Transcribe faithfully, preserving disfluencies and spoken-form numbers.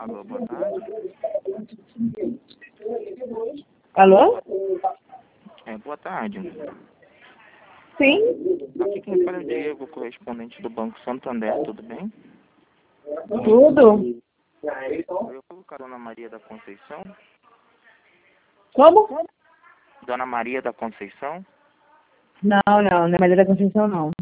Alô, boa tarde. Alô? É, boa tarde. Sim, Aqui quem fala é o Diego, correspondente do Banco Santander, tudo bem? tudo. Eu colocar Dona Maria da Conceição. Como? Dona Maria da Conceição? Não, não, não é Maria da Conceição, não.